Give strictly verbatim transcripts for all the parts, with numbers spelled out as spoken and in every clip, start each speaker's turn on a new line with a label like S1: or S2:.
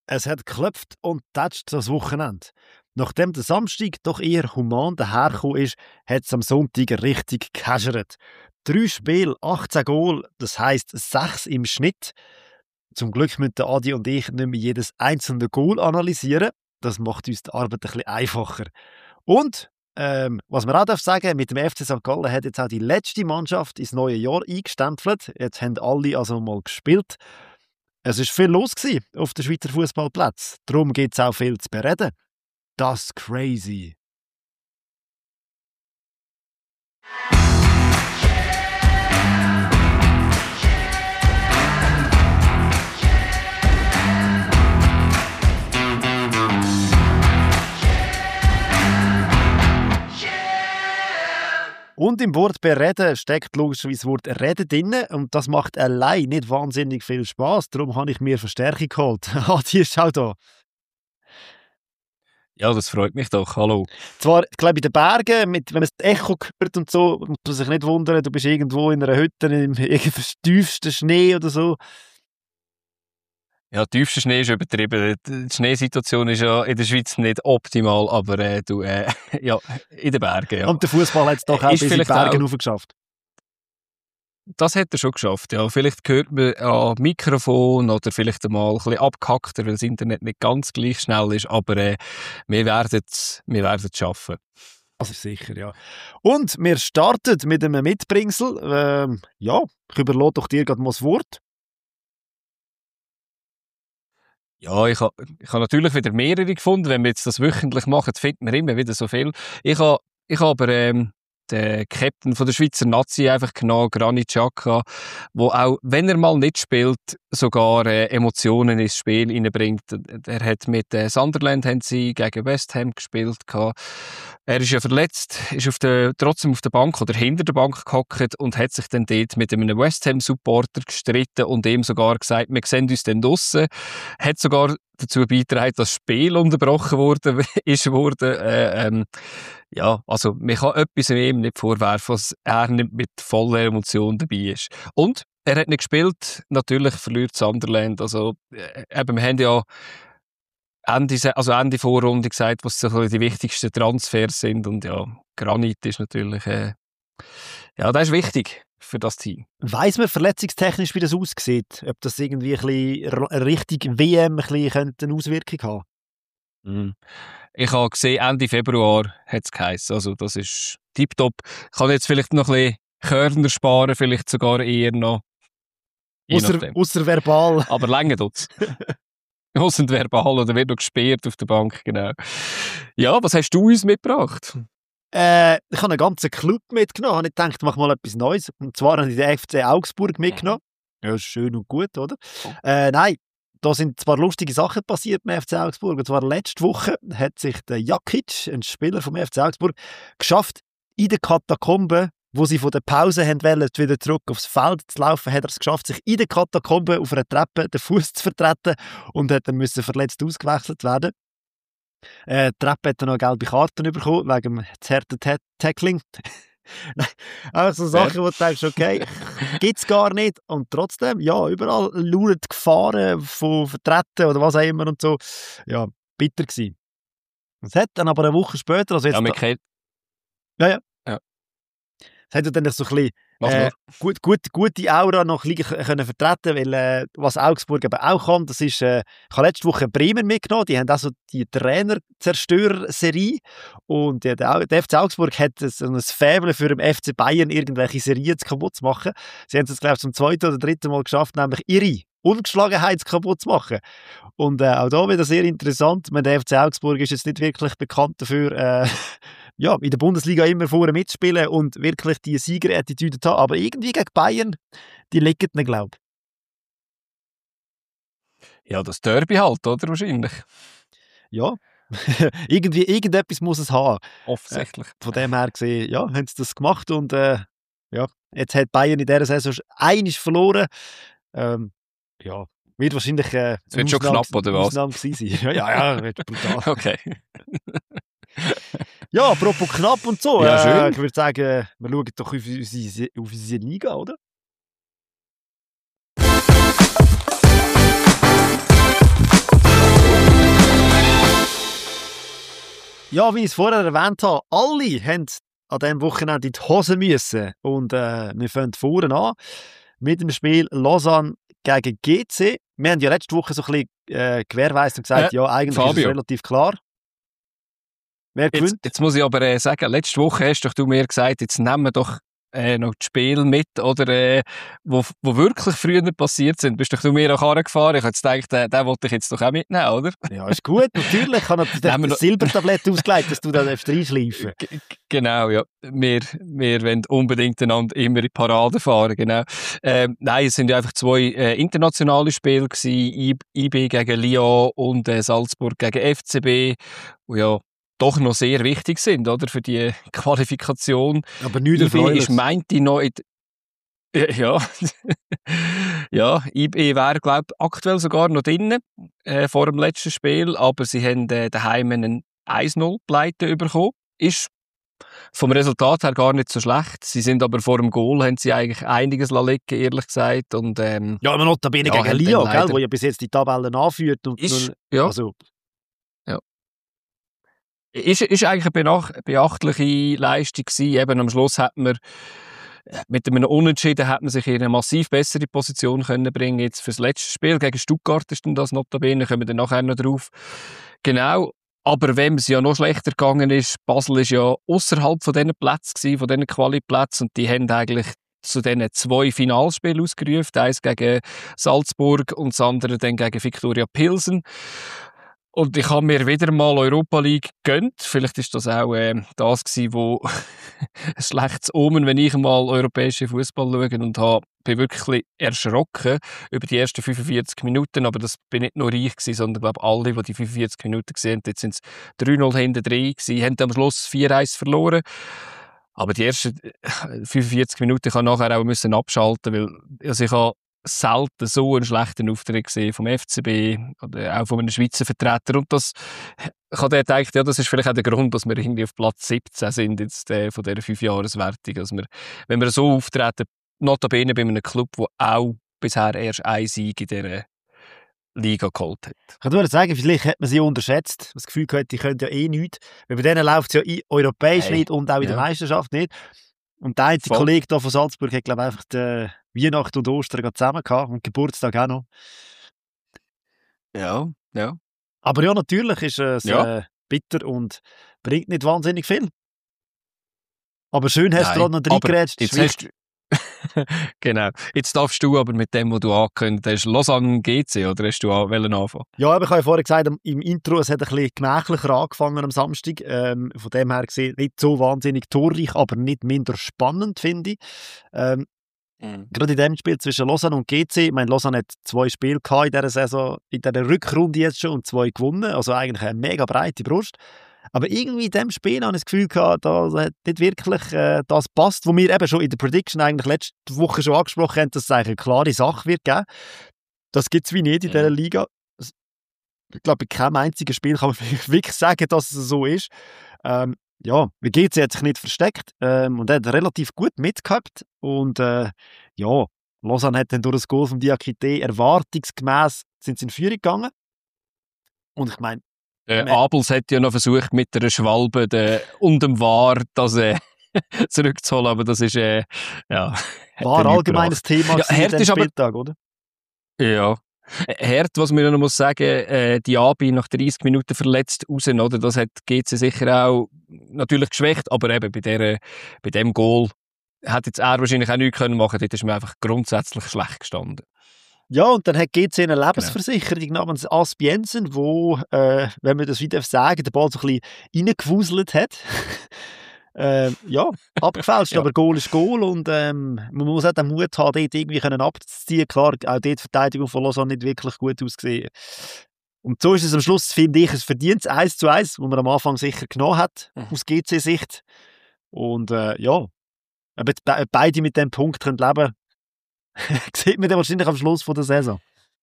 S1: Es hat geklopft und tätscht das Wochenende. Nachdem der Samstag doch eher human dahergekommen ist, hat es am Sonntag richtig gehäschert. Drei Spiele, achtzehn Goal, das heisst sechs im Schnitt. Zum Glück müssen Adi und ich nicht mehr jedes einzelne Goal analysieren. Das macht uns die Arbeit ein bisschen einfacher. Und, ähm, was man auch darf sagen, mit dem F C Sankt Gallen hat jetzt auch die letzte Mannschaft ins neue Jahr eingestempelt. Jetzt haben alle also mal gespielt. Es war viel los auf den Schweizer Fußballplätzen. Darum gibt es auch viel zu bereden. Das ist crazy. Und im Wort «bereden» steckt logischerweise das Wort «reden» drin. Und das macht allein nicht wahnsinnig viel Spass. Darum habe ich mir Verstärkung geholt. Ah, die ist auch da.
S2: Ja, das freut mich doch. Hallo.
S1: Zwar, ich glaube, in den Bergen, mit, wenn man das Echo hört und so, muss man sich nicht wundern, du bist irgendwo in einer Hütte im tiefsten Schnee oder so.
S2: Ja, tiefster Schnee ist übertrieben. Die Schneesituation ist ja in der Schweiz nicht optimal, aber äh, du, äh, ja, in den Bergen. Ja.
S1: Und der Fußball hat es doch auch
S2: ist
S1: bis in die Berge raufgeschafft.
S2: Das hat er schon geschafft, ja. Vielleicht hört man an Mikrofon oder vielleicht einmal ein bisschen abgehackter, weil das Internet nicht ganz gleich schnell ist, aber äh, wir werden es wir werden es schaffen.
S1: Das ist sicher, ja. Und wir starten mit einem Mitbringsel. Ähm, ja, ich überlasse doch dir gerade mal das Wort.
S2: Ja, ich habe ich ha natürlich wieder mehrere gefunden. Wenn wir jetzt das wöchentlich machen, findet man immer wieder so viel. Ich habe ich ha aber ähm, den Captain von der Schweizer Nazi einfach genommen, Granit Xhaka, wo auch, wenn er mal nicht spielt, sogar äh, Emotionen ins Spiel hineinbringt. Er hat mit äh, Sunderland haben sie gegen West Ham gespielt. Er ist ja verletzt, ist auf der, trotzdem auf der Bank oder hinter der Bank gehockt und hat sich dann dort mit einem West Ham Supporter gestritten und ihm sogar gesagt, wir sehen uns dann draussen. Hat sogar dazu beigetragen, dass das Spiel unterbrochen wurde, ist worden. Äh, ähm, ja, also man kann etwas ihm nicht vorwerfen, was er nicht mit voller Emotion dabei ist. Und er hat nicht gespielt, natürlich verliert Sunderland. Also äh, eben, wir haben ja Ende, also Ende Vorrunde gesagt, was so die wichtigsten Transfers sind. Und ja, Granit ist natürlich, äh, ja, das ist wichtig für das Team.
S1: Weiss man verletzungstechnisch, wie das aussieht? Ob das irgendwie ein bisschen Richtung W M ein bisschen eine Auswirkung haben könnte?
S2: Mm. Ich habe gesehen, Ende Februar hat es geheißen. Also das ist tipptopp. Ich kann jetzt vielleicht noch ein bisschen Körner sparen, vielleicht sogar eher noch.
S1: Ausser verbal.
S2: Aber länger tut's. Ausser verbal oder wird noch gesperrt auf der Bank, genau. Ja, was hast du uns mitgebracht?
S1: Äh, ich habe einen ganzen Club mitgenommen. Ich dachte, ich mache mal etwas Neues. Und zwar habe ich den F C Augsburg mitgenommen. Ja, ist schön und gut, oder? Oh. Äh, nein, da sind zwar lustige Sachen passiert beim F C Augsburg. Und zwar letzte Woche hat sich der Jakic, ein Spieler vom F C Augsburg, geschafft, in den Katakomben, wo sie von der Pause haben wollen, wieder zurück aufs Feld zu laufen, hat er es geschafft, sich in den Katakomben auf einer Treppe den Fuß zu vertreten und hat dann müssen verletzt ausgewechselt werden. Äh, die Treppe hat dann noch gelbe Karten bekommen, wegen dem harten Tackling. Einfach so Sachen, wo du denkst, okay, gibt es gar nicht. Und trotzdem, ja, überall lauern die Gefahren von Vertreten oder was auch immer und so. Ja, bitter gewesen. Es hat dann aber eine Woche später, also jetzt...
S2: Ja, man kennt...
S1: Ja, ja.
S2: ja.
S1: Es hat dann so ein bisschen äh, gut, gut, gute Aura noch ein bisschen können vertreten, weil äh, was Augsburg eben auch kann, das ist, äh, ich habe letzte Woche Bremen mitgenommen, die haben also die Trainer-Zerstörer-Serie und ja, der, der F C Augsburg hat so ein Faible für den F C Bayern, irgendwelche Serien kaputt zu machen. Sie haben es, glaube ich, zum zweiten oder dritten Mal geschafft, nämlich ihre Ungeschlagenheit kaputt zu machen. Und äh, auch da wieder sehr interessant, der F C Augsburg ist jetzt nicht wirklich bekannt dafür, äh, ja, in der Bundesliga immer vorne mitspielen und wirklich die Sieger-Attitüde haben. Aber irgendwie gegen Bayern, die liegen nicht, glaube
S2: ich. Ja, das Derby halt, oder? Wahrscheinlich.
S1: Ja, irgendwie, irgendetwas muss es haben.
S2: Offensichtlich.
S1: Äh, von dem her gesehen, ja, haben sie das gemacht und äh, ja, jetzt hat Bayern in dieser Saison einmal verloren. Ähm, ja, wird wahrscheinlich äh,
S2: es wird schon knapp, oder was?
S1: Ausnahme gewesen sein. Ja, ja, ja, wird brutal.
S2: Okay.
S1: Ja, apropos knapp und so.
S2: Ja, schön.
S1: Äh, ich würde sagen, wir schauen doch auf unsere, auf unsere Liga, oder? Ja, wie ich es vorher erwähnt habe, alle haben an diesem Wochenende in die Hose müssen. Und äh, wir fangen vorne an mit dem Spiel Lausanne gegen G C. Wir haben ja letzte Woche so ein bisschen äh, gewährweist und gesagt,
S2: Äh,
S1: ja, eigentlich
S2: Fabio.
S1: ist es relativ klar. Wer gewinnt?
S2: Jetzt, jetzt muss ich aber äh, sagen, letzte Woche hast doch du mir gesagt, jetzt nehmen wir doch äh, noch die Spiele mit, oder, äh, wo, wo wirklich früher passiert sind. Bist doch du mir auch angefahren? Ich habe jetzt gedacht, den, den wollte ich jetzt doch auch mitnehmen, oder?
S1: Ja, ist gut, natürlich. Ich habe noch das, das Silbertablett ausgelegt, dass du da reinschleifen darfst.
S2: G- Genau, ja. Wir, wir wollen unbedingt einander immer in die Parade fahren, genau. Ähm, nein, es sind ja einfach zwei äh, internationale Spiele gewesen. I- IB gegen Lyon und äh, Salzburg gegen F C B. Und ja, doch noch sehr wichtig sind, oder, für die Qualifikation.
S1: Aber nichts
S2: I B
S1: Erfreuliches.
S2: ist meinte noch in die- ja, ja, I B wäre, glaube ich, aktuell sogar noch drinnen, äh, vor dem letzten Spiel, aber sie haben äh, daheim einen eins null Pleite bekommen. Ist vom Resultat her gar nicht so schlecht. Sie sind aber vor dem Goal, haben sie eigentlich einiges liegen, ehrlich gesagt. Und, ähm,
S1: Ja, aber notabene
S2: ja,
S1: gegen
S2: haben
S1: Lyon,
S2: dann
S1: gell,
S2: leider-
S1: wo ja bis jetzt die Tabellen anführt. Und
S2: ist,
S1: nun,
S2: ja,
S1: also,
S2: Ist, ist eigentlich eine benach- beachtliche Leistung gewesen. Eben am Schluss hat man mit einem Unentschieden hat man sich in eine massiv bessere Position können bringen. Jetzt fürs letzte Spiel gegen Stuttgart ist dann das notabene, kommen wir dann nachher noch drauf. Genau. Aber wem es ja noch schlechter gegangen ist, Basel ist ja außerhalb von diesen Plätzen gewesen, von diesen Quali-Plätzen, und die haben eigentlich zu diesen zwei Finalspielen ausgerufen. Eins gegen Salzburg und das andere dann gegen Viktoria Pilsen. Und ich habe mir wieder mal Europa League gegönnt. Vielleicht ist das auch äh, das gewesen, wo ein schlechtes Omen, wenn ich mal europäischen Fußball schaue, und habe, bin wirklich erschrocken über die ersten fünfundvierzig Minuten. Aber das bin nicht nur ich gewesen, sondern glaube alle, die die fünfundvierzig Minuten gesehen haben. Jetzt sind es drei null hinten drin gewesen, haben am Schluss vier eins verloren. Aber die ersten fünfundvierzig Minuten kann nachher auch müssen abschalten, weil also ich habe selten so einen schlechten Auftritt gesehen vom F C B oder auch von einem Schweizer Vertreter. Und das, ich habe gedacht, ja, das ist vielleicht auch der Grund, dass wir irgendwie auf Platz siebzehn sind jetzt, äh, von dieser Fünfjahreswertung. Also wir, wenn wir so auftreten, notabene bei einem Club, der auch bisher erst einen Sieg in dieser Liga geholt hat.
S1: ich kann nur sagen, vielleicht hat man sie unterschätzt. Das Gefühl gehabt, die können ja eh nichts. Weil bei denen läuft es ja i- europäisch
S2: Hey.
S1: nicht und auch in der
S2: Ja.
S1: Meisterschaft nicht. Und der einzige
S2: Voll.
S1: Kollege hier von Salzburg hat, glaube ich, einfach die Weihnachten und Ostern gerade zusammen gehabt und Geburtstag auch noch.
S2: Ja, ja.
S1: Aber ja, natürlich ist es
S2: Ja.
S1: äh, bitter und bringt nicht wahnsinnig viel. Aber schön hast
S2: Nein,
S1: du gerade noch
S2: aber
S1: reingerätscht.
S2: jetzt hast du genau. Jetzt darfst du aber mit dem, was du angekündigt hast, Lausanne G C, oder hast du an- wollen anfangen?
S1: Ja, aber ich habe ja vorher gesagt, im Intro, es hat ein bisschen gemächlicher angefangen am Samstag. Ähm, von dem her gesehen, nicht so wahnsinnig torreich, aber nicht minder spannend, finde ich. Ähm, Gerade in dem Spiel zwischen Lausanne und G C, ich meine, Lausanne hat zwei Spiele gehabt in dieser Saison, in dieser Rückrunde jetzt schon, und zwei gewonnen, also eigentlich eine mega breite Brust. Aber irgendwie in dem Spiel habe ich das Gefühl gehabt, da hat nicht wirklich äh, das passt, was wir eben schon in der Prediction eigentlich letzte Woche schon angesprochen haben, dass es eigentlich eine klare Sache wird geben. Das gibt es wie nicht in dieser
S2: Mhm.
S1: Liga. Ich glaube, bei keinem einzigen Spiel kann man wirklich sagen, dass es so ist. Ähm, ja, wie G C hat sich nicht versteckt ähm, und hat relativ gut mitgehabt. Und äh, ja, Lausanne hat dann durch das Goal von Diakité erwartungsgemäß sind sie in Führung gegangen. Und ich meine,
S2: Äh,
S1: Man-
S2: Abels hat ja noch versucht, mit einer Schwalbe de, und dem War das äh, zurückzuholen, aber das ist äh, ja, hat
S1: war
S2: er nicht
S1: allgemeines Thema
S2: Ja,
S1: gewesen
S2: Herd
S1: in diesem
S2: ist aber-
S1: Spieltag, oder?
S2: Ja. Herd, was man noch muss sagen, äh, die Abi nach dreißig Minuten verletzt raus, oder? Das hat G C sicher auch natürlich geschwächt, aber eben bei, der, bei dem Goal hat jetzt er wahrscheinlich auch nichts können machen. Dort ist man einfach grundsätzlich schlecht gestanden.
S1: Ja, und dann hat G C eine Lebensversicherung namens Asbiensen, wo, äh, wenn man das wieder sagen, den Ball so ein bisschen reingewuselt hat. äh, ja, abgefälscht,
S2: Ja.
S1: aber Goal ist Goal und ähm, man muss auch den Mut haben, dort irgendwie können abzuziehen. Klar, auch dort die Verteidigung von Lausanne nicht wirklich gut ausgesehen. Und so ist es am Schluss, finde ich, ein verdientes eins zu eins, das man am Anfang sicher genommen hat,
S2: Mhm.
S1: aus G C-Sicht. Und äh, ja, ob jetzt be beide mit dem Punkt können leben sieht man dann wahrscheinlich am Schluss von der Saison.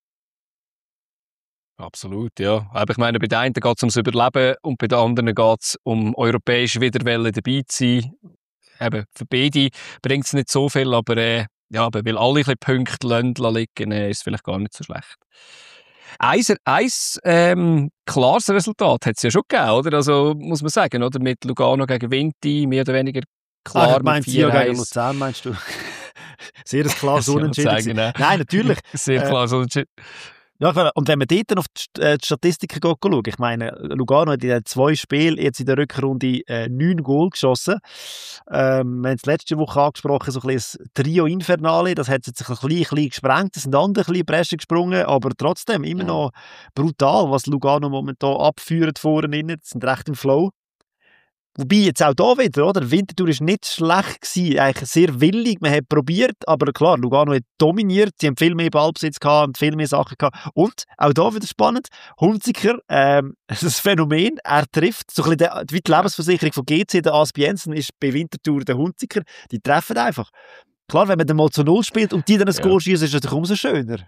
S2: Absolut, ja. Aber ich meine, bei den einen geht es ums Überleben und bei den anderen geht es um europäische Wiederwelle dabei zu sein. Eben, für beide bringt es nicht so viel, aber, äh, ja, aber weil alle ein bisschen Punkte lassen, liegen, äh, ist es vielleicht gar nicht so schlecht. Eins, eins ähm, klares Resultat hat es ja schon gegeben, oder? Also muss man sagen, oder? Mit Lugano gegen Vinti, mehr oder weniger klar.
S1: Ah,
S2: mit
S1: meinst du ja
S2: vier eins.
S1: gegen Luzern, meinst du? Sehr ein klares
S2: Ja,
S1: Unentschieden.
S2: sagen,
S1: gewesen.
S2: ne?
S1: Nein, natürlich.
S2: Sehr
S1: Äh,
S2: klar, so ein
S1: Ja, klar. Und wenn man dort dann auf die St- äh, die Statistiken geht, schauen, ich meine, Lugano hat in den zwei Spielen jetzt in der Rückrunde äh, neun Goal geschossen. Ähm, wir haben es letzte Woche angesprochen, so ein bisschen das Trio Infernale, das hat sich ein bisschen, ein bisschen gesprengt, es sind andere ein bisschen in die Bresche gesprungen, aber trotzdem immer
S2: Mhm.
S1: noch brutal, was Lugano momentan abführt vorne innen, die sind recht im Flow. Wobei jetzt auch da wieder, oder? Winterthur war nicht schlecht gewesen, eigentlich sehr willig, man hat probiert, aber klar, Lugano hat dominiert, sie haben viel mehr Ballbesitz gehabt, haben viel mehr Sachen gehabt. Und, auch da wieder spannend, Hunziker, ähm, das ist ein Phänomen, er trifft, so ein bisschen der, wie die Lebensversicherung von G C, der Asp Jensen ist bei Winterthur der Hunziker, die treffen einfach. Klar, wenn man dann mal zu Null spielt und die dann ein
S2: Ja.
S1: Goal schießen, ist es natürlich umso schöner.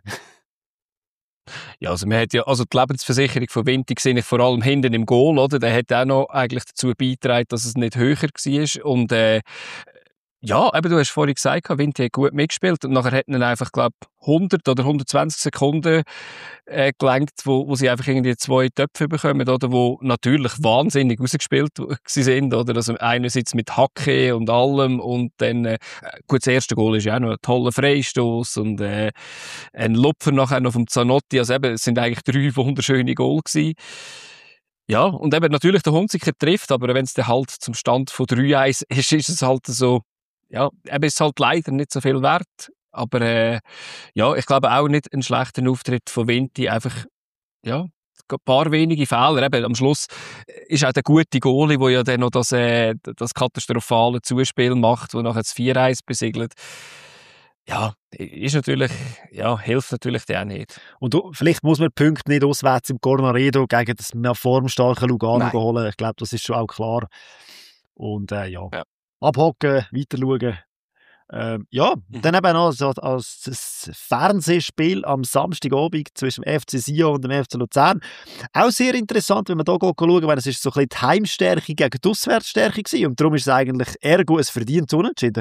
S2: Ja, also man hat ja, also die Lebensversicherung von Vinti sehe ich vor allem hinten im Goal, oder? Der hat auch noch eigentlich dazu beigetragen, dass es nicht höher war. Und äh, ja, eben, du hast vorhin gesagt, Vinti hat gut mitgespielt und nachher hat er einfach, glaube hundert oder hundertzwanzig Sekunden äh, gelenkt, wo, wo sie einfach irgendwie zwei Töpfe bekommen, oder, wo natürlich wahnsinnig rausgespielt sie sind, oder, also einerseits mit Hacke und allem und dann, äh, gut, das erste Goal ist ja auch noch ein toller Freistoß und äh, ein Lupfer nachher noch vom Zanotti, also eben, es sind eigentlich drei wunderschöne Goal gewesen. Ja, und eben natürlich der Hunziker trifft, aber wenn es dann halt zum Stand von drei eins ist, ist es halt so, ja, eben ist halt leider nicht so viel wert. Aber äh, ja, ich glaube auch nicht einen schlechten Auftritt von Vinti. Einfach, ja, ein paar wenige Fehler. Eben, am Schluss ist auch der gute Goalie, der ja dann noch das, äh, das katastrophale Zuspiel macht, wo nachher das vier eins besiegelt. Ja, ist natürlich, ja, hilft natürlich der auch nicht.
S1: Und du, vielleicht muss man die Punkte nicht auswärts im Cornaredo gegen das mehr formstarke Lugano
S2: Nein.
S1: holen. Ich glaube, das ist schon auch klar. Und äh, ja.
S2: Ja.
S1: Abhocken, weiter schauen. Ähm, ja,
S2: Mhm.
S1: dann eben noch so als das Fernsehspiel am Samstagabend zwischen dem F C Sion und dem F C Luzern. Auch sehr interessant, wenn man da schauen, weil es ist so ein bisschen die Heimstärke gegen die Auswärtsstärke gewesen und darum ist es eigentlich ergo ein verdientes Unentschieden.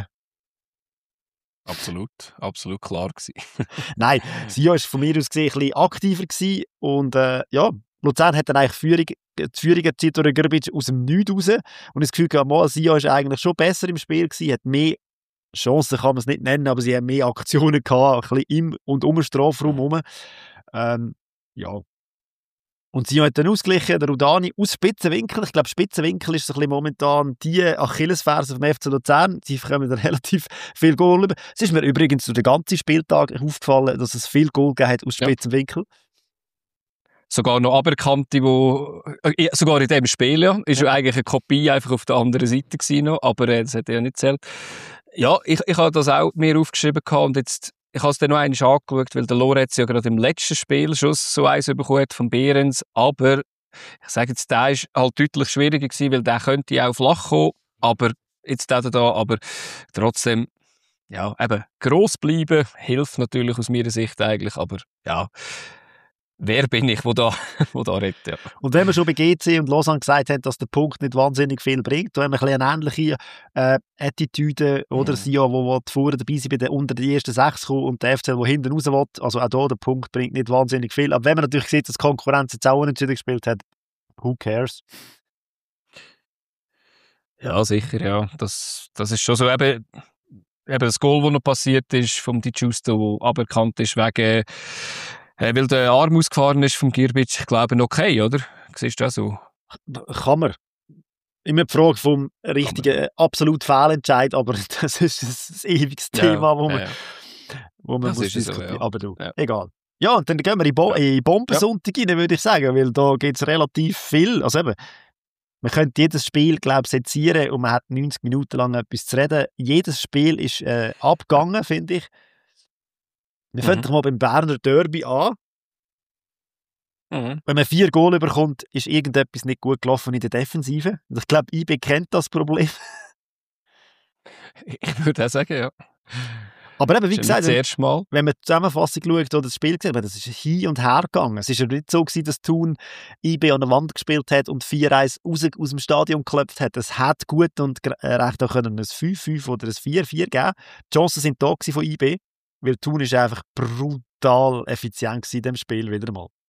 S2: Absolut, absolut klar gewesen.
S1: Nein, Sion war von mir aus gesehen ein bisschen aktiver gewesen und äh, ja, Luzern hat dann eigentlich Führung, die Führung erzielt durch Grbic aus dem Nichts raus und das Gefühl gehabt, mal, Sion ist eigentlich schon besser im Spiel gewesen, hat mehr Chancen, kann man es nicht nennen, aber sie haben mehr Aktionen gehabt, ein bisschen im und um den Strafraum herum. Ähm, ja. Und Sion hat dann ausgeglichen, der Rudani aus Spitzenwinkel. Ich glaube, Spitzenwinkel ist so ein bisschen momentan die Achillesferse vom F C Luzern. Die bekommen dann relativ viel Goal über. Es ist mir übrigens durch den ganzen Spieltag aufgefallen, dass es viel Goal gegeben hat aus Spitzenwinkel.
S2: Sogar noch Aberkannte, wo äh, sogar in dem Spiel, ja, ist ja eigentlich eine Kopie einfach auf der anderen Seite gewesen noch, aber äh, das hat ja nicht zählt. Ja, ich, ich habe das auch mir aufgeschrieben gehabt und jetzt, ich habe es dann noch einmal angeschaut, weil der Lorenz ja gerade im letzten Spiel schon so eins bekommen hat von Behrens, aber ich sage jetzt, der ist halt deutlich schwieriger gewesen, weil der könnte auch flach kommen, aber jetzt der da, aber trotzdem, ja, eben, gross bleiben hilft natürlich aus meiner Sicht eigentlich, aber ja, wer bin ich, wo da, wo da redet, ja.
S1: Und wenn wir schon bei G C und Lausanne gesagt haben, dass der Punkt nicht wahnsinnig viel bringt, da haben wir ein bisschen eine ähnliche äh, Attitüde, oder?
S2: Mhm.
S1: Sion, wo, wo vorne dabei sind, bei den, unter die ersten sechs kommen und der F C L, der hinten raus will. Also auch da, der Punkt bringt nicht wahnsinnig viel. Aber wenn man natürlich sieht, dass die Konkurrenz jetzt auch unentschieden gespielt hat, who cares?
S2: Ja, sicher, ja. Das, das ist schon so. Eben, eben das Goal, das noch passiert ist vom Di Giusto, das aberkannt ist wegen, äh, weil der Arm ausgefahren ist vom Girbic, ich glaube, okay, oder? Siehst du das so?
S1: Kann man. Immer die Frage vom richtigen, äh, absolut Fehlentscheid, aber das ist ein, ein ewiges
S2: Ja,
S1: Thema, wo man,
S2: ja.
S1: wo man
S2: Das
S1: muss
S2: ist es so,
S1: diskutieren.
S2: ja.
S1: Aber du,
S2: Ja.
S1: egal. Ja, und dann gehen wir in, Bo
S2: Ja.
S1: in Bombensonntag rein, würde ich sagen, weil da gibt es relativ viel. Also eben, man könnte jedes Spiel, glaube ich, sezieren und man hat neunzig Minuten lang etwas zu reden. Jedes Spiel ist äh, abgegangen, finde ich. Wir fangen
S2: Mhm.
S1: doch mal beim Berner Derby an.
S2: Mhm.
S1: Wenn man vier Goal bekommt, ist irgendetwas nicht gut gelaufen in der Defensive. Und ich glaube, I B kennt das Problem.
S2: Ich würde auch sagen, ja.
S1: Aber eben, wie
S2: Das ist ja
S1: gesagt,
S2: nicht das erste Mal.
S1: wenn man die Zusammenfassung schaut oder das Spiel sieht, das ist hin und her gegangen. Es ist ja nicht so gewesen, dass Thun I B an der Wand gespielt hat und vier eins raus aus dem Stadion geklopft hat. Es hat gut und äh, recht auch können ein fünf fünf oder ein vier vier geben. Die Chancen sind da gewesen von I B, weil Thun ist einfach brutal effizient gewesen in diesem Spiel wieder mal.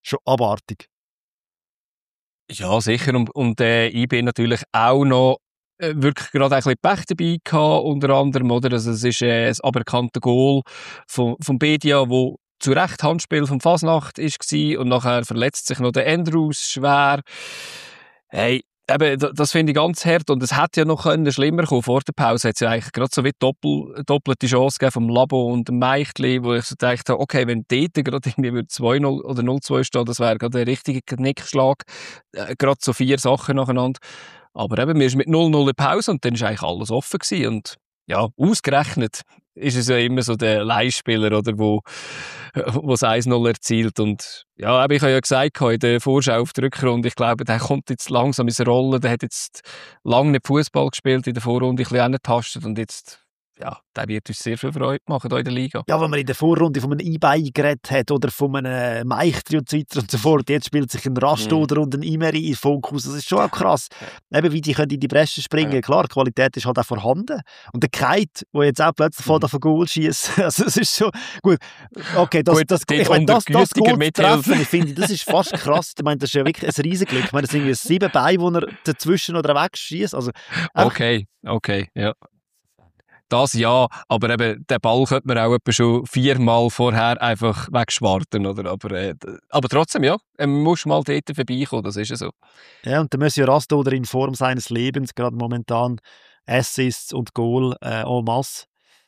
S1: schon abartig.
S2: Ja, sicher. Und, und äh, ich bin natürlich auch noch äh, wirklich gerade ein bisschen Pech dabei gehabt, unter anderem, oder? Also, es ist äh, ein aberkannte Goal von, von Bedia, wo zu Recht Handspiel vom Fasnacht war und nachher verletzt sich noch der Andrews schwer. Hey, eben, d- das finde ich ganz hart und es hätte ja noch können schlimmer kommen. Vor der Pause hat es ja eigentlich gerade so wie doppel, doppelte Chance gegeben vom Labo und dem Meichtli, wo ich so gedacht habe, okay, wenn dort gerade irgendwie zwei null oder null zwei stehen, das wäre gerade ein richtiger Knickschlag. Äh, gerade so vier Sachen nacheinander. Aber eben, wir sind mit null null in Pause und dann war eigentlich alles offen gewesen. Und ja, ausgerechnet ist es ja immer so der Leihspieler, oder, wo, wo das eins null erzielt. Und ja, eben, ich habe ja gesagt, in der Vorschau auf die Rückrunde, ich glaube, der kommt jetzt langsam ins Rollen, der hat jetzt lange nicht Fußball gespielt, in der Vorrunde ein bisschen angetastet und jetzt, ja, der wird uns sehr viel Freude machen hier in der Liga.
S1: Ja, wenn man in der Vorrunde von einem E-Bein geredet hat oder von einem Meichtri und so weiter und so fort, jetzt spielt sich ein Rastoder mm. und ein Imeri in Fokus, das ist schon auch krass. Eben, wie die können in die Bresche springen, ja. Klar, die Qualität ist halt auch vorhanden. Und der Kite, der jetzt auch plötzlich mm. von Goal schießt, also es ist schon, gut, okay, das,
S2: gut,
S1: das, ich meine, das, das Goal zu treffen,
S2: ich
S1: finde, das ist fast krass. Ich meine, das ist ja wirklich ein Riesenglück. Ich meine, das sind irgendwie sieben Beine, die er dazwischen oder wegschießt. Also,
S2: okay, okay, ja. Das ja, aber eben, den Ball könnte man auch etwa schon viermal vorher einfach wegschwarten, oder? Aber, äh, aber trotzdem, ja, man muss mal dort vorbeikommen, das ist ja so.
S1: Ja, und der Monsieur Rastoder in Form seines Lebens, gerade momentan Assists und Goal äh, en masse.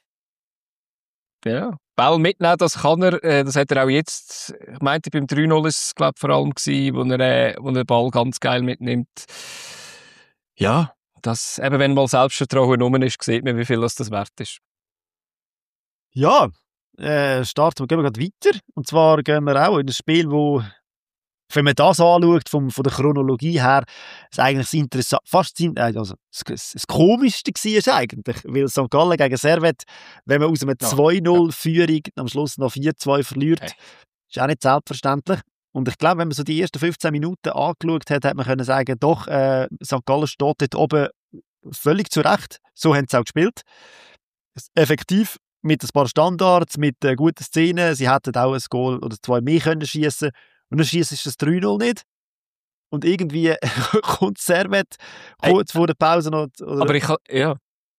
S2: Ja, Ball mitnehmen, das kann er, äh, das hat er auch jetzt, ich meinte, beim drei null ist es, glaube ich, vor allem gewesen, wo er, äh, wo er den Ball ganz geil mitnimmt. Ja, das, eben wenn mal Selbstvertrauen rum ist, sieht man, wie viel das, das wert ist.
S1: Ja, äh, starten wir, gehen wir gerade weiter. Und zwar gehen wir auch in ein Spiel, wo, wenn man das anschaut, vom, von der Chronologie her, ist eigentlich das Interessant, fast also, das, das Komischste war eigentlich, weil Sankt Gallen gegen Servette, wenn man aus einer ja, zwei null-Führung ja. am Schluss noch vier zwei verliert, okay. ist auch nicht selbstverständlich. Und ich glaube, wenn man so die ersten fünfzehn Minuten angeschaut hat, hat man können sagen, doch, äh, Sankt Gallen steht dort oben völlig zurecht. So haben sie auch gespielt. Effektiv, mit ein paar Standards, mit äh, guten Szenen. Sie hätten auch ein Goal oder zwei mehr können schiessen. Und dann schießt es das drei null nicht. Und irgendwie kommt Servette kurz hey, vor der Pause noch. Oder?
S2: Aber ich ja.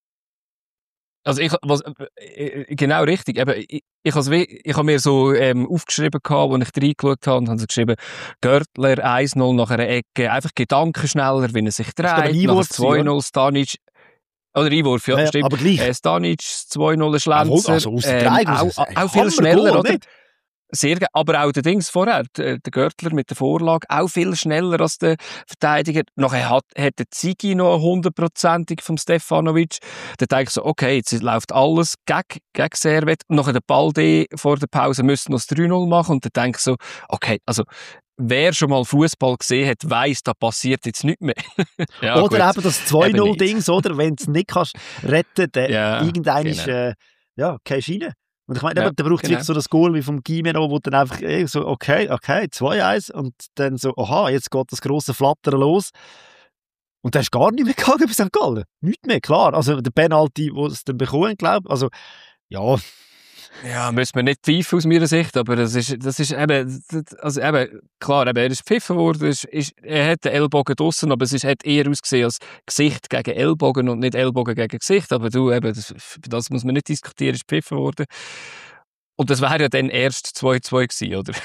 S2: Also ich, was, äh, genau richtig. Eben, ich, ich habe ich hab mir so ähm, aufgeschrieben, gehabt, als ich reingeschaut habe, und habe so geschrieben, Görtler eins null nach einer Ecke, einfach gedankenschneller, wenn er sich dreht, nach zwei null Stanic, oder Einwurf, ja,
S1: ja,
S2: stimmt.
S1: Aber gleich.
S2: Äh, Stanic, zwei null Schlenzer,
S1: also
S2: ähm, auch, auch viel schneller, Goal, oder? Nicht? Sehr, aber auch der Dings vorher, der, der Görtler mit der Vorlage, auch viel schneller als der Verteidiger. Nachher hat, hat der Ziggy noch hundertprozentig vom Stefanovic. Da denke ich so, okay, jetzt läuft alles gegen, gegen Servette. Nachher der Balde vor der Pause müsste noch das drei null machen. Und dann denke ich so, okay, also wer schon mal Fußball gesehen hat, weiss, da passiert jetzt nichts mehr.
S1: ja, oder gut. Eben das zwei null-Dings, oder? Wenn du es nicht kannst retten, dann ja, irgendein genau. ist, äh, ja, keine Schiene. Und ich meine, ja, da braucht es genau. wirklich so das Goal wie vom Gimeno, wo dann einfach eh, so, okay, okay, zwei eins und dann so, aha, jetzt geht das grosse Flattern los. Und da ist gar nicht mehr gegangen bei Sankt Gallen. Nicht mehr, klar. Also der Penalty, wo es dann bekommen, glaube ich, also, ja.
S2: Ja, müssen wir nicht pfeifen aus meiner Sicht, aber das ist, das ist eben, also eben, klar, eben, er ist gepfiffen worden, ist, ist, er hat den Ellbogen draussen, aber es ist, hat eher ausgesehen als Gesicht gegen Ellbogen und nicht Ellbogen gegen Gesicht, aber du, eben, das, das muss man nicht diskutieren, ist gepfiffen worden. Und das wäre ja dann erst zwei zwei gewesen, oder?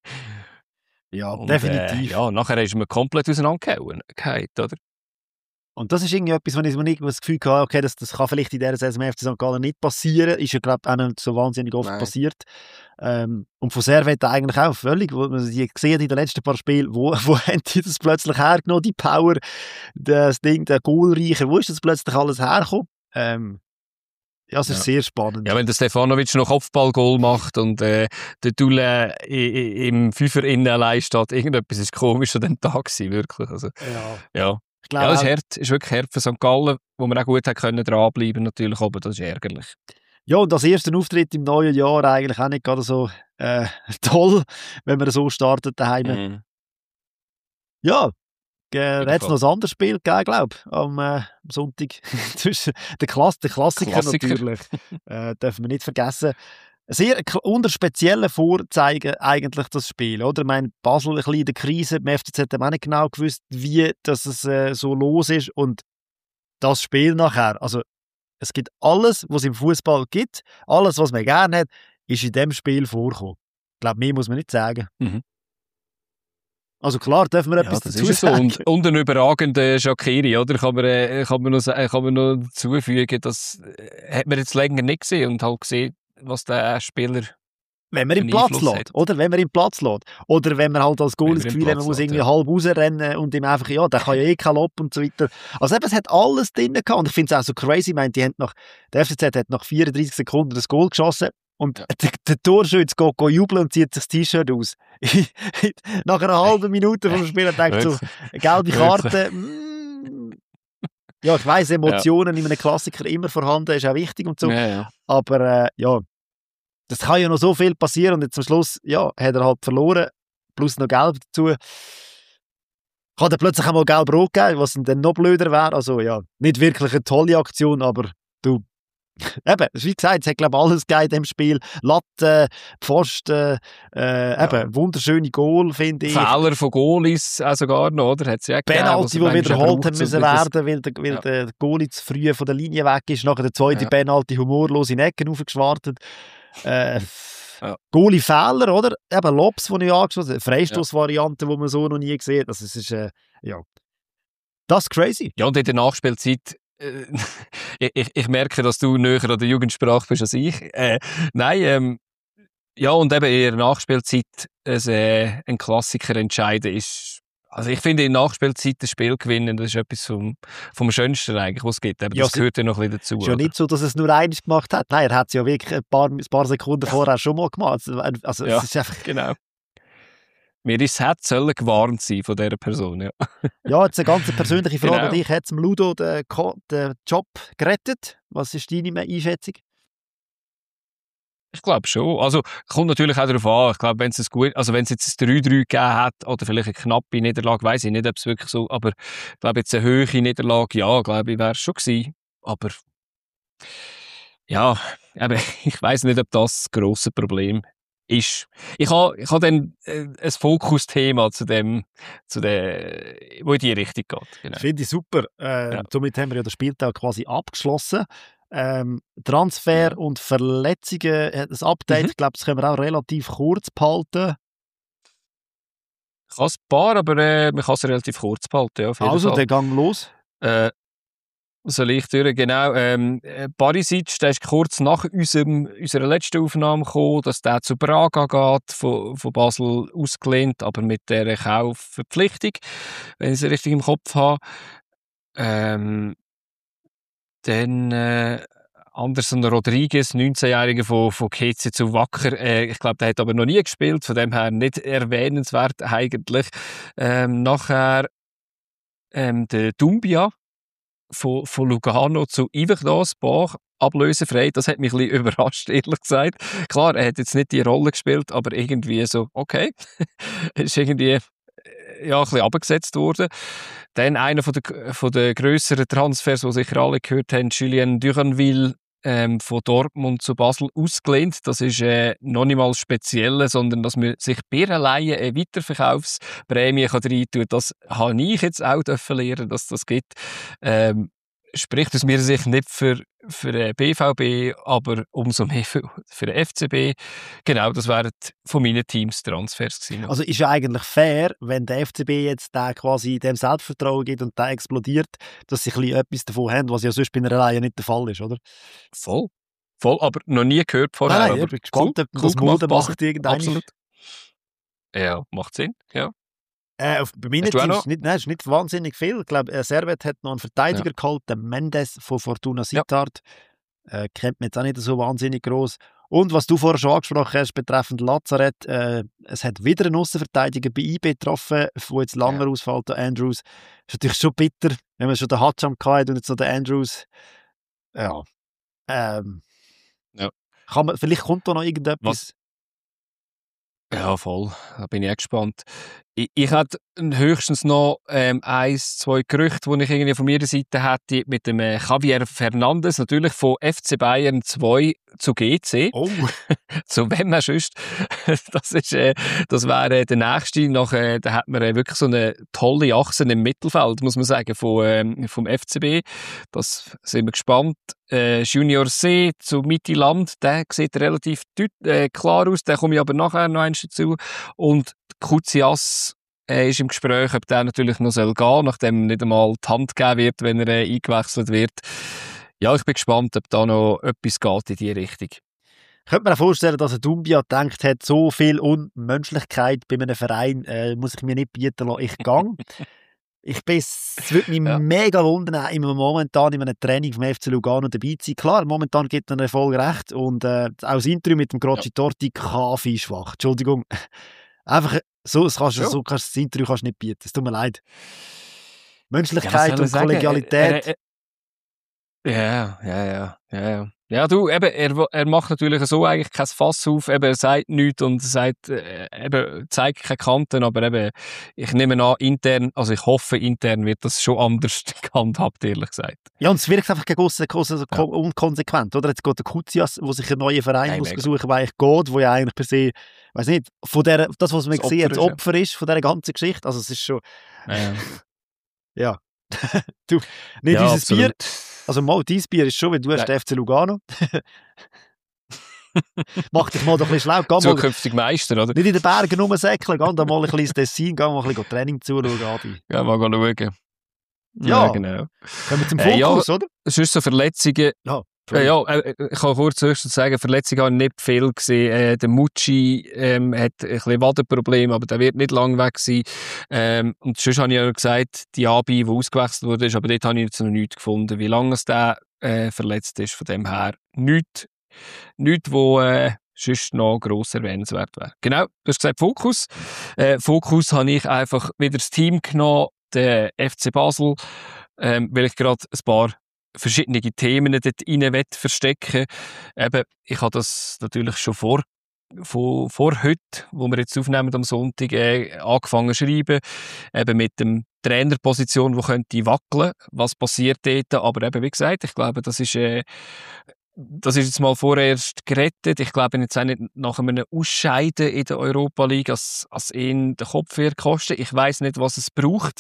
S1: Ja,
S2: und,
S1: definitiv.
S2: Äh, ja, nachher ist man komplett auseinandergehauen, oder?
S1: Und das ist irgendwie etwas, wenn ich mir das Gefühl hatte, okay, das, das kann vielleicht in dieser Saison im F C Sankt Gallen nicht passieren. Ist ja, glaube ich, auch nicht so wahnsinnig oft Nein. passiert. Ähm, und von Servette eigentlich auch völlig. Wo man die gesehen in den letzten paar Spielen, wo, wo haben die das plötzlich hergenommen, die Power, das Ding, der Goalreicher, wo ist das plötzlich alles hergekommen? Ähm, ja, es ist ja. sehr spannend.
S2: Ja, wenn der Stefanovic noch Kopfballgoal macht und äh, der Dule äh, im Fünfer innen allein steht, irgendetwas ist komisch an dem Tag gewesen, wirklich. Also,
S1: ja.
S2: ja. Ja, das ist, hart, ist wirklich hart für Sankt Gallen, wo man auch gut hat können dranbleiben natürlich, aber das ist ärgerlich.
S1: Ja, und als ersten Auftritt im neuen Jahr eigentlich auch nicht gerade so äh, toll, wenn man so startet daheim. Mhm. Ja, äh, da hat es noch ein anderes Spiel gegeben, glaube ich, am äh, Sonntag. der, Klass der Klassiker, Klassiker. natürlich, äh, dürfen wir nicht vergessen. sehr k- unter speziellen Vorzeigen eigentlich das Spiel, oder? Ich meine, Basel ein bisschen in der Krise, beim F C Z haben wir auch nicht genau gewusst, wie dass es äh, so los ist und das Spiel nachher, also es gibt alles, was es im Fußball gibt, alles, was man gerne hat, ist in dem Spiel vorgekommen. Ich glaube, mehr muss man nicht sagen.
S2: Mhm.
S1: Also klar, dürfen wir
S2: Ja,
S1: etwas
S2: das
S1: dazu
S2: ist so.
S1: sagen.
S2: Und, und ein überragender Shaqiri, oder? Kann man, äh, kann man, noch, sa- kann man noch zufügen, das äh, hat man jetzt länger nicht gesehen und halt gesehen, was der Spieler
S1: Wenn man
S2: für
S1: ihm
S2: einen
S1: Platz
S2: Einfluss
S1: lässt,
S2: hat.
S1: oder? Wenn man ihm Platz lässt. Oder wenn man halt als Goal
S2: Wenn
S1: das
S2: man ihm
S1: Gefühl hat, man
S2: Platz
S1: muss
S2: lässt,
S1: irgendwie
S2: ja.
S1: halb rausrennen und ihm einfach, ja, der kann ja eh keinen Lob und so weiter. Also eben, es hat alles drin gehabt. Und ich finde es auch so crazy, ich meine, die haben nach, der F C Z hat nach vierunddreißig Sekunden das Goal geschossen und
S2: Ja.
S1: der, der Torschütze geht, geht jubeln und zieht sich das T-Shirt aus. Nach einer halben Minute vom Spiel hat er gedacht so,
S2: Wirklich.
S1: gelbe
S2: Wirklich.
S1: Karte, mm. Ja, ich weiss, Emotionen in einem Klassiker immer vorhanden, ist auch wichtig und so.
S2: Ja, ja.
S1: Aber äh, ja, das kann ja noch so viel passieren und jetzt am Schluss ja, hat er halt verloren, plus noch Gelb dazu. Kann er plötzlich auch mal Gelb-Rot geben, was dann noch blöder wäre. Also ja, nicht wirklich eine tolle Aktion, aber du, eben, wie gesagt, es hat glaube ich alles gegeben in dem Spiel. Latte, Pfosten, äh, eben, wunderschöne Goal, finde ich.
S2: Fehler von Goalies auch sogar noch, oder? Hat's ja gegeben, was
S1: Penalty,
S2: er
S1: die
S2: manchmal
S1: wiederholt
S2: braucht,
S1: haben
S2: so
S1: müssen
S2: wie das-
S1: werden, weil, der, weil
S2: Ja.
S1: der Goalie zu früh von der Linie weg ist. Nachher der zweite
S2: Ja.
S1: Penalty humorlos in Ecken aufgeschwartet. Äh,
S2: Ja.
S1: Goalie-Fehler, oder? Eben Lobs, die ich angeschaut habe. Freistoßvariante, die man so noch nie gesehen hat. Also es ist, äh, ja, das ist crazy.
S2: Ja, und in der Nachspielzeit, äh, ich, ich, ich merke, dass du näher an der Jugendsprache bist als ich. Äh, nein, ähm, ja, und eben in der Nachspielzeit ein, äh, ein Klassiker entscheiden ist, also ich finde in der Nachspielzeit das Spiel gewinnen, das ist etwas vom, vom Schönsten eigentlich, was es gibt. Aber
S1: Ja,
S2: das
S1: es
S2: gehört ja noch ein bisschen dazu.
S1: Es ist ja
S2: oder?
S1: nicht so, dass es nur eines gemacht hat. Nein, er hat es ja wirklich ein paar, ein paar Sekunden vorher schon mal gemacht. Also, also
S2: Ja.
S1: es ist einfach,
S2: Genau. Mir ist das Herz sollen gewarnt sein von dieser Person, ja.
S1: ja, jetzt eine ganz persönliche Frage
S2: Genau.
S1: an dich. Hat es dem Ludo den, Ko- den Job gerettet? Was ist deine Einschätzung?
S2: Ich glaube schon. Also, kommt natürlich auch darauf an. Ich glaube, wenn es ein gut, also wenn es jetzt ein drei drei gegeben hat oder vielleicht eine knappe Niederlage, weiß ich nicht, ob es wirklich so, aber ich glaube, jetzt eine hohe Niederlage, ja, glaube ich, wäre es schon gewesen. Aber ja, eben, ich weiß nicht, ob das das grosse Problem ist. Ich habe ich ha dann äh, ein Fokusthema zu dem, zu der, wo in die Richtung geht. Genau.
S1: Finde ich super. Äh,
S2: Ja.
S1: Somit haben wir ja den Spieltag quasi abgeschlossen. Ähm, Transfer
S2: Ja.
S1: und Verletzungen, äh, das Update,
S2: Mhm.
S1: ich glaube, das können wir auch relativ kurz behalten.
S2: Ich habe ein paar, aber äh, man kann es relativ kurz behalten. Ja, auf jeden
S1: Also,
S2: Fall.
S1: der Gang los.
S2: Äh, soll ich durch? Genau. Ähm, äh, Barisic, der ist kurz nach unserem, unserer letzten Aufnahme gekommen, dass der zu Braga geht, von, von Basel ausgelehnt, aber mit der Kaufverpflichtung, wenn ich es richtig im Kopf habe. Ähm, dann äh, Anderson Rodriguez, neunzehnjähriger von, von K C zu Wacker. Äh, ich glaube, der hat aber noch nie gespielt, von dem her nicht erwähnenswert eigentlich. Ähm, nachher ähm, der Dumbia von, von Lugano zu Iverdon Bach, ablösefrei. Das hat mich ein bisschen überrascht, ehrlich gesagt. Klar, er hat jetzt nicht die Rolle gespielt, aber irgendwie so, okay. ist irgendwie äh, ja, ein bisschen abgesetzt worden. Dann einer von der, von der grösseren Transfers, die sicher alle gehört haben, Julien Duranville ähm, von Dortmund zu Basel ausgelehnt. Das ist äh, noch nicht mal speziell, sondern dass man sich Bierenleihen eine Weiterverkaufsprämie kann reintun kann. Das habe ich jetzt auch dürfen lernen, dass das gibt. Ähm, spricht aus meiner Sicht nicht für, für den B V B, aber umso mehr für, für den F C B. Genau, das wären von meinen Teams Transfers gewesen.
S1: Also ist ja eigentlich fair, wenn der F C B jetzt der quasi dem Selbstvertrauen gibt und der explodiert, dass sie ein bisschen etwas davon haben, was ja sonst bei einer Reihe nicht der Fall ist, oder?
S2: Voll. Voll, aber noch nie gehört vorher.
S1: Nein, nein,
S2: aber
S1: ich bin gespannt, ob das
S2: gemacht,
S1: Mode
S2: Basel.
S1: macht irgendeine.
S2: Absolut. Ja, macht Sinn, ja.
S1: Äh, auf, bei meinen
S2: Hast du auch
S1: Teams
S2: noch?
S1: ist nicht, nein, ist nicht wahnsinnig viel. Ich glaube, äh, Servet hat noch einen Verteidiger geholt, den Mendes von Fortuna Sittard. Äh, kennt man jetzt auch nicht so wahnsinnig gross. Und was du vorher schon angesprochen hast, betreffend Lazarett, äh, es hat wieder einen Aussenverteidiger bei I B getroffen, der jetzt länger
S2: Ja.
S1: ausfällt, der Andrews. Ist natürlich schon bitter, wenn man schon den Hatcham hatte und jetzt noch den Andrews. Ja. Ähm,
S2: Ja.
S1: Kann man, vielleicht kommt da noch irgendetwas.
S2: Ja, voll. Da bin ich auch gespannt. Ich, ich hätte höchstens noch ähm, eins, zwei Gerüchte, die ich irgendwie von meiner Seite hätte, mit dem äh, Javier Fernandes, natürlich von F C Bayern zwei zu G C.
S1: Oh.
S2: Zu wem er sonst. Das, ist, äh, das wäre äh, der nächste. Nach, äh, da hat man äh, wirklich so eine tolle Achse im Mittelfeld, muss man sagen, von, ähm, vom F C B. Das sind wir gespannt. Äh, Junior C zu Mittelland, der sieht relativ deut- äh, klar aus, der komme ich aber nachher noch eins dazu. Und Kuzias äh, ist im Gespräch, ob der natürlich noch soll gehen, nachdem nicht einmal die Hand gegeben wird, wenn er äh, eingewechselt wird. Ja, ich bin gespannt, ob da noch etwas geht in diese Richtung.
S1: Ich könnte mir auch vorstellen, dass ein Dumbia gedacht hat, so viel Unmenschlichkeit bei einem Verein äh, muss ich mir nicht bieten lassen, ich gang. Ich bin, es würde mich
S2: Ja.
S1: mega wundern, im momentan in einem Training vom F C Lugano dabei zu sein. Klar, momentan gibt er Erfolg recht und äh, auch das Interview mit dem Grocci Torti Kaffee schwach. Entschuldigung. Einfach so, das, kannst,
S2: Ja.
S1: so kannst, das Interview kannst du nicht bieten. Es tut mir leid.
S2: Ja, was
S1: Menschlichkeit
S2: soll
S1: und
S2: ich sagen?
S1: Kollegialität.
S2: Er, er, Ja, ja, ja, ja, ja. Ja, du, eben, er, wo- er macht natürlich so eigentlich kein Fass auf, eben, er sagt nichts und er sagt, äh, eben, zeigt keine Kanten, aber eben, ich nehme an, intern, also ich hoffe, intern wird das schon anders gehandhabt, ehrlich gesagt.
S1: Ja, und es wirkt einfach gegen aussen also
S2: Ja.
S1: ko- unkonsequent, oder? Jetzt geht der Kuzias, der sich einen neuen Verein
S2: Nein,
S1: muss
S2: mega.
S1: besuchen, der eigentlich geht, wo ja eigentlich per se, weiß nicht, von der, das, was man
S2: Das
S1: gesehen hat, das
S2: Opfer ist, ja.
S1: Opfer ist von dieser ganzen Geschichte. Also es ist schon,
S2: Ja,
S1: ja. Du, nicht
S2: ja,
S1: dieses Bier,
S2: absolut.
S1: also mal, dein Bier ist schon, weil du hast
S2: Nein.
S1: den F C Lugano. Mach dich mal doch ein bisschen schlau, geh mal,
S2: Zukünftig Meister, oder?
S1: nicht in den Bergen rumsäckeln, geh da mal ein bisschen ins Tessin, geh mal ein bisschen Training zuschauen, Adi.
S2: Ja, mal schauen.
S1: Ja.
S2: Ja, genau.
S1: Kommen wir zum
S2: Äh, ja,
S1: Fokus, oder?
S2: sonst so Verletzungen.
S1: Ja,
S2: Ja, ja, äh, ich kann kurz zuerst sagen, Verletzungen habe ich nicht viel gesehen. Äh, der Mucci ähm, hat ein bisschen Wadenprobleme, aber der wird nicht lang weg sein. Ähm, und sonst habe ich ja gesagt, Diaby, der ausgewechselt wurde, aber dort habe ich jetzt noch nichts gefunden. Wie lange es der äh, verletzt ist, von dem her nichts, nichts wo äh, sonst noch gross erwähnenswert wäre. Genau, du hast gesagt Fokus. Äh, Fokus habe ich einfach wieder das Team genommen, der F C Basel, ähm, weil ich gerade ein paar verschiedene Themen dort rein verstecken. Eben, ich habe das natürlich schon vor, vor, vor heute, wo wir jetzt aufnehmen am Sonntag, äh, angefangen zu schreiben. Eben mit dem Trainerposition, die könnte wackeln. Was passiert dort? Aber eben, wie gesagt, ich glaube, das ist, äh, das ist jetzt mal vorerst gerettet. Ich glaube jetzt auch nicht nach einem Ausscheiden in der Europa League, als, als ihn den Kopf wird kosten. Ich weiss nicht, was es braucht.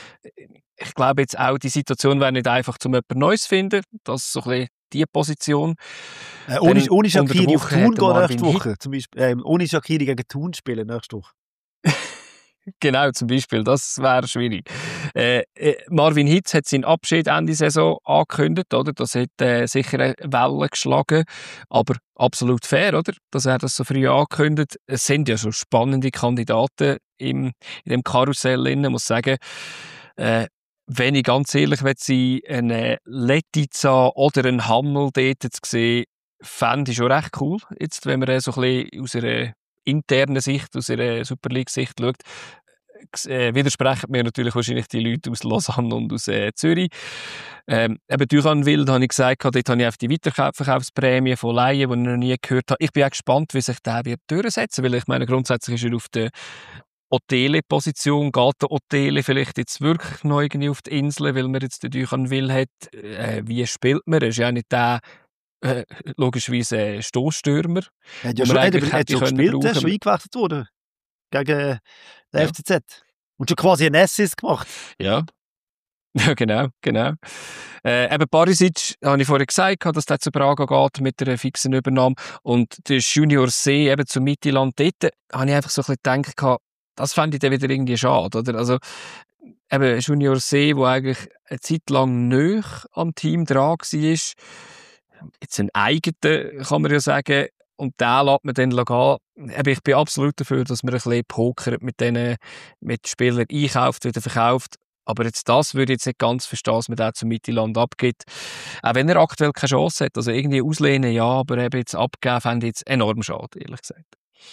S2: Ich glaube jetzt auch, die Situation wäre nicht einfach, um jemand Neues zu finden. Das ist so ein bisschen die Position.
S1: Äh, ohne,
S2: Dann
S1: ohne
S2: unter der
S1: Shaqiri auf
S2: Woche
S1: Thun
S2: hat der
S1: gehen
S2: Marvin
S1: nächste Woche. Zum Beispiel, ähm, ohne Shaqiri gegen Thun spielen nächste Woche.
S2: Genau, zum Beispiel. Das wäre schwierig. Äh, äh, Marvin Hitz hat seinen Abschied Ende Saison angekündigt, oder? Das hat äh, sicher eine Welle geschlagen, aber absolut fair, oder? Dass er das so früh angekündigt. Es sind ja schon spannende Kandidaten im, in dem Karussell drin, muss ich sagen. Äh, wenn ich ganz ehrlich will sein, einen Letizia oder einen Hammel dort zu sehen, fände ich schon recht cool. Jetzt, wenn man so ein bisschen aus einer internen Sicht, aus einer Super League-Sicht schaut, äh, widersprechen mir natürlich wahrscheinlich die Leute aus Lausanne und aus äh, Zürich. Ähm, eben Duran Wild habe ich gesagt, dort habe ich auf die Weiterverkaufsprämie von Laien, die ich noch nie gehört habe. Ich bin auch gespannt, wie sich der wird durchsetzen, weil ich meine, grundsätzlich ist er auf der Otele-Position. Geht der Otele vielleicht jetzt wirklich noch irgendwie auf die Insel, weil man jetzt den Duran Wild hat? Äh, wie spielt man? Er ist ja nicht der äh, logischerweise äh, Stoßstürmer.
S1: Er hat
S2: wo
S1: ja
S2: man
S1: schon, er
S2: eigentlich
S1: hat, er hat
S2: hätte
S1: schon
S2: können
S1: gespielt, er ist
S2: brauchen.
S1: schon eingewechselt worden. Gegen den
S2: Ja.
S1: F C Z. Und schon quasi einen Assist gemacht.
S2: Ja. Ja, genau, genau. Äh, eben Barisic, habe ich vorhin gesagt, dass der zu Braga geht mit einer fixen Übernahme. Und der Junior C eben zu Mittelland, dort habe ich einfach so ein bisschen gedacht, das fände ich dann wieder irgendwie schade, oder? Also, eben Junior C, der eigentlich eine Zeit lang näher am Team dran war, jetzt ein eigener, kann man ja sagen, und den lässt man dann gehen. Eben, ich bin absolut dafür, dass man ein bisschen pokert mit denen, mit Spielern einkauft, wieder verkauft. Aber jetzt das würde ich jetzt nicht ganz verstehen, dass man den zum Mittelland abgibt. Auch wenn er aktuell keine Chance hat. Also irgendwie auslehnen, ja, aber eben jetzt abgeben, fände ich jetzt enorm schade, ehrlich gesagt.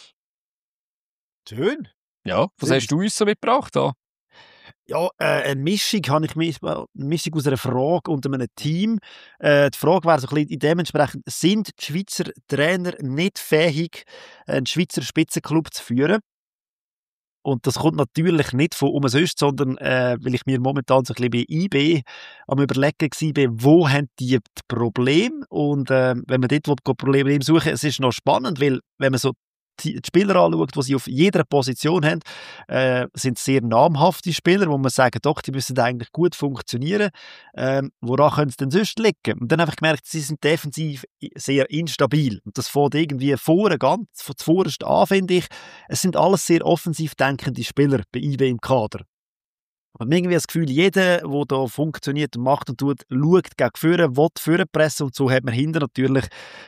S1: Schön.
S2: Ja, was
S1: Schön.
S2: hast du uns so mitgebracht? Da?
S1: Ja, äh, eine Mischung habe ich mir, eine Mischung aus einer Frage und einem Team. Äh, die Frage wäre so ein bisschen dementsprechend, sind die Schweizer Trainer nicht fähig, einen Schweizer Spitzenklub zu führen? Und das kommt natürlich nicht von umsonst, sondern äh, weil ich mir momentan so ein bisschen bei I B am Überlegen war, wo haben die, die Probleme. Und äh, wenn man dort will, Probleme suchen, es ist noch spannend, weil wenn man so die Spieler anschaut, die sie auf jeder Position haben, äh, sind sehr namhafte Spieler, wo man sagt, doch, die müssen eigentlich gut funktionieren. Ähm, woran können sie denn sonst liegen? Und dann habe ich gemerkt, sie sind defensiv sehr instabil. Und das fängt irgendwie vorne ganz, von zuvorderst an, finde ich. Es sind alles sehr offensiv denkende Spieler bei I B im Kader. Und irgendwie das Gefühl, jeder, der da funktioniert und macht und tut, schaut gegen vorne, will vorne pressen und so hat man hinten natürlich,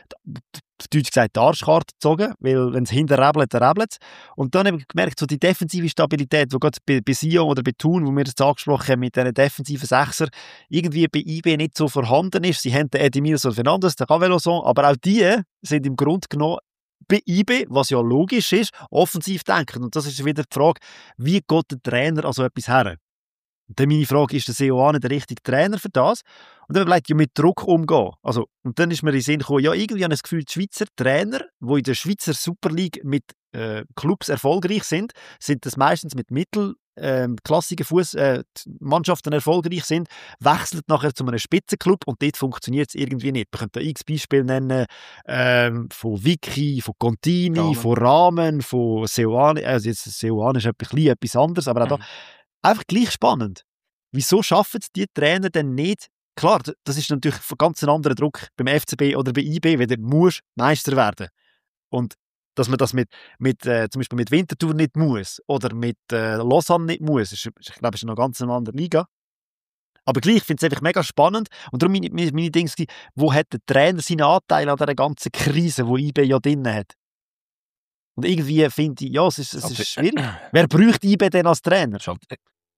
S1: auf Deutsch gesagt, die Arschkarte gezogen, weil wenn es hinten rebelt, dann rebelt es. Und dann habe ich gemerkt, so die defensive Stabilität, die gerade bei, bei Sion oder bei Thun, wo wir das angesprochen haben, mit diesen defensiven Sechser, irgendwie bei I B nicht so vorhanden ist. Sie haben den Edmilson Fernandes, den Caveloson, aber auch die sind im Grunde genommen bei I B, was ja logisch ist, offensiv denken. Und das ist wieder die Frage, wie geht der Trainer an so etwas her? Und dann meine Frage, ist der Seoane der richtige Trainer für das? Und dann bleibt ja mit Druck umgehen. Also, und dann ist mir in den Sinn gekommen, ja, irgendwie habe ich das Gefühl, die Schweizer Trainer, die in der Schweizer Super League mit äh, Clubs erfolgreich sind, sind das meistens mit mittelklassigen ähm, Fuß äh, Mannschaften erfolgreich sind, wechselt nachher zu einem Spitzenclub und dort funktioniert es irgendwie nicht. Man könnte da x Beispiele nennen, ähm, von Vicky, von Contini,
S2: Rahmen.
S1: von Rahmen, von Seoane. Also jetzt Seoane ist etwas, etwas anderes, aber auch
S2: Mhm.
S1: da einfach gleich spannend. Wieso schaffen es die Trainer denn nicht? Klar, das ist natürlich ein ganz anderer Druck beim F C B oder bei I B, wenn du musst Meister werden. Und dass man das mit, mit äh, zum Beispiel mit Winterthur nicht muss oder mit äh, Lausanne nicht muss, ist, ich glaube, es ist noch ganz eine andere Liga. Aber gleich, ich finde es einfach mega spannend. Und darum meine, meine, meine Dinge, wo hat der Trainer seinen Anteil an dieser ganzen Krise, die I B ja drin hat? Und irgendwie finde ich, ja, es ist, es ist schwierig. Wer braucht I B denn als Trainer?
S2: Das ist halt,